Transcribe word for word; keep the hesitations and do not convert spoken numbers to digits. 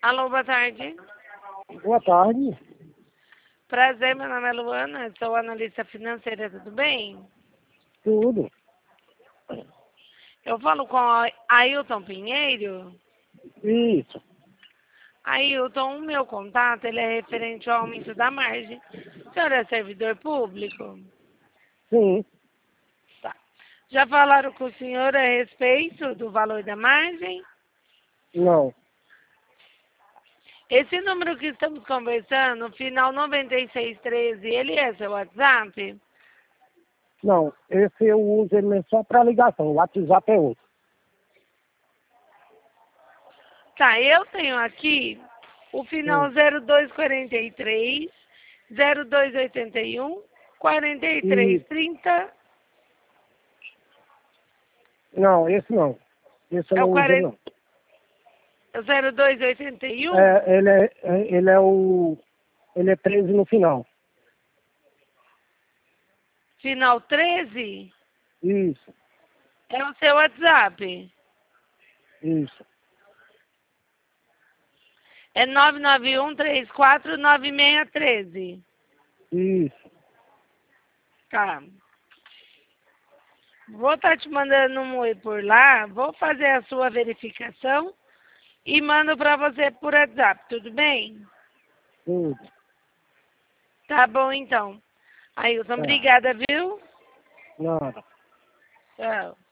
Alô, boa tarde. Boa tarde. Prazer, meu nome é Luana, sou analista financeira, tudo bem? Tudo. Eu falo com a Ailton Pinheiro. Isso. Ailton, o meu contato ele é referente ao aumento da margem. O senhor é servidor público? Sim. Tá. Já falaram com o senhor a respeito do valor da margem? Não. Esse número que estamos conversando, final noventa e seis treze, ele é seu WhatsApp? Não. Esse eu uso ele só para ligação. O WhatsApp é outro. Tá, eu tenho aqui o final Hum. zero dois quarenta e três, zero dois oitenta e um, quarenta e três E trinta. não, esse não. Esse eu É o não uso ele, quarenta, não. zero dois oitenta e um, É, ele é, é- ele é o. Ele é treze no final. final treze. Isso. É o seu WhatsApp. Isso. É nove nove um três quatro nove seis um três. Isso. Tá. Vou estar te mandando um oi por lá, vou fazer a sua verificação e mando para você por WhatsApp, tudo bem? Tudo. Tá bom então. Ailton, Tá. obrigada, viu? Nada. Tchau.